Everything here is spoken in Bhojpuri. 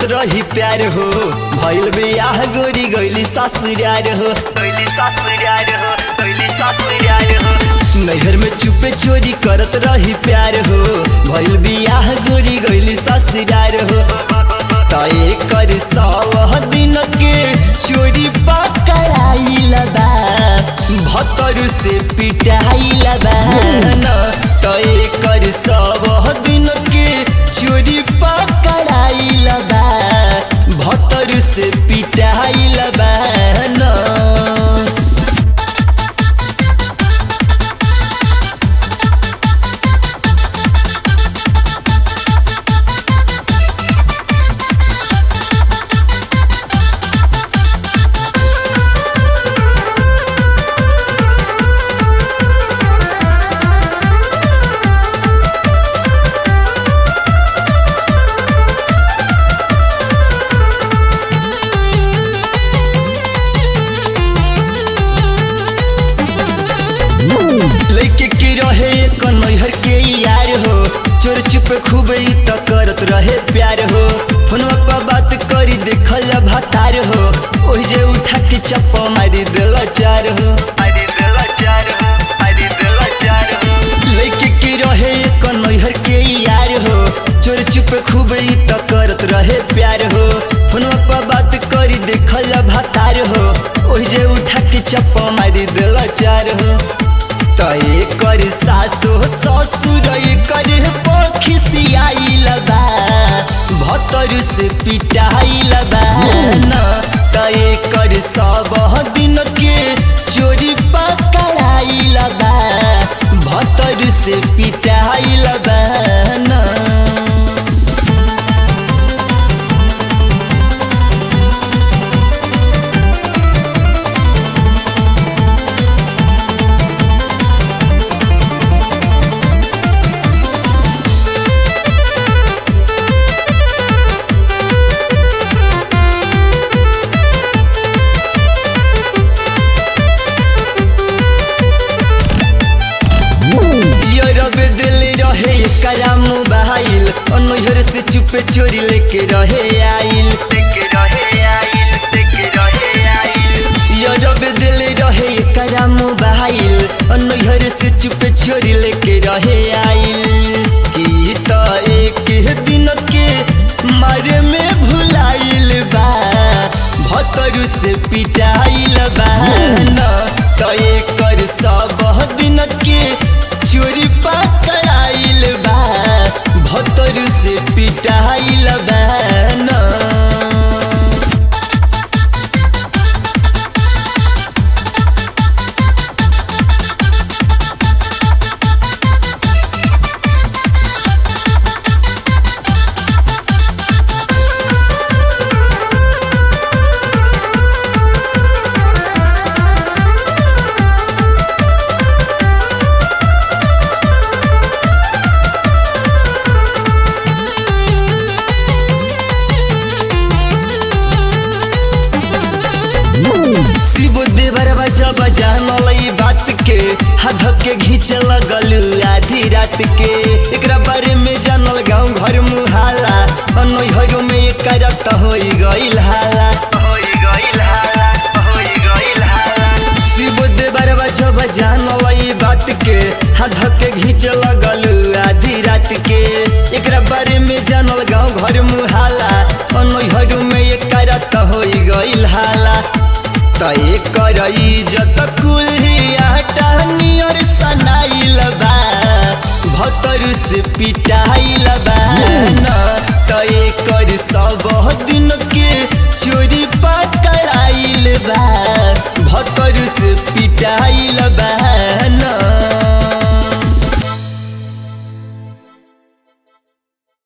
करत रही प्यार हो भइल बियाह गोरी गइली ससुरार हो नैहर में चुपे चोरी करत रही प्यार हो भइल बियाह गोरी गइली ससुरार हो तय कर 100 दिन के चोरी पकड़ाइल बा भतर से पिटाइल बा तय कर 100 दिन के चोरी पकड़ाइल बा भतर से पिटाइल बा लइके के रहे एक नैहर के यार हो चोर चुप खूब त करत रहे प्यार हो फोनवा पर बात करी देखल भतार हो ओहि जे उठा के चप्पा मारी देल चार हो लइके के रहे एक नैहर के यार हो चोर चुप खूब त करत रहे प्यार हो फोनवा पर बात करी देखल भतार हो ओहि जे उठा के चप्पा मारी देल चार हो तय कर सासु ससुर कर पखिसियाइल बा भतर से पिटाइल बा तय कर 100 दिन के चोरी पकड़ाइल बा भतर से पिटाइल बा करा मोबाइल नैहर से चुपे चोरी लेके रहे आइल यूरोप दिल रहे करा मोबाइल नैहर से चुपे चोरी लेके रहे आइल की तो एक दिन के मारे में भुलाइल बा भतर से पिटाइल बा तय कर 100 दिन के चोरी पकड़ाइल बा भतर से पिटाइल बा जानल बात के हाथ के घींच लगल आधी रात के एकरा बारे में जानल गाँव घर मुहाला नैहर में करत हो गइल